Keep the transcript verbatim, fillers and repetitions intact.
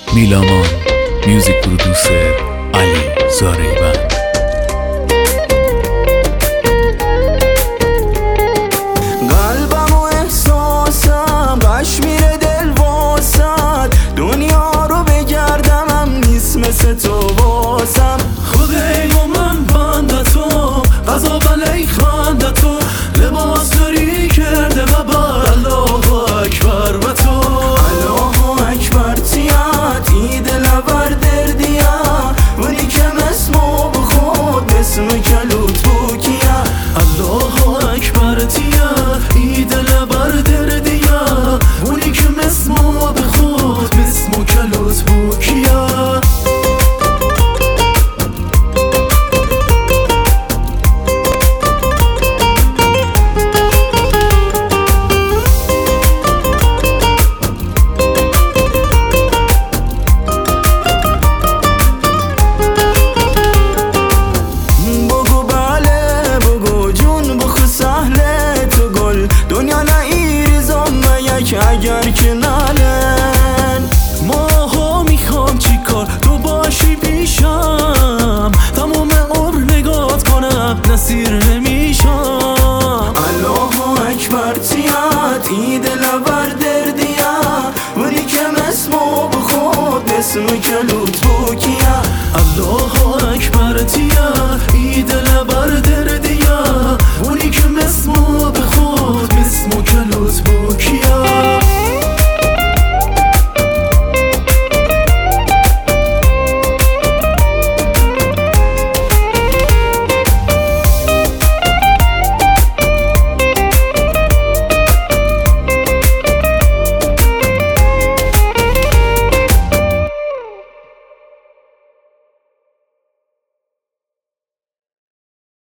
میلامان میوزیک پرودوسر علی زاریبند. قلبم و احساسم قش میره دل واسد، دنیا رو بگردم هم نیست مثل تو واسم. خدای و من بنده تو، قضا بلی خنده تو، لباس داری کرده و بر الله اکبر و تو. الله اکبر تیات ای دلبر دردیا، ولی کم اسمو بخود اسم کلوت بو کیا. الله اکبر تیا ای دلبر دردیا، ولی کم اسمو بخود اسمو کلوت بو کیا. اگر که نالن ماها میخوام چی کار تو باشی پیشم، تمام عمر نگات کنم نصیر نمیشم. الله اکبر تیات ای دلبر دردیا، ولی کم اسمو بخود اسم کلوت بو کیا. الله اکبر تیا ای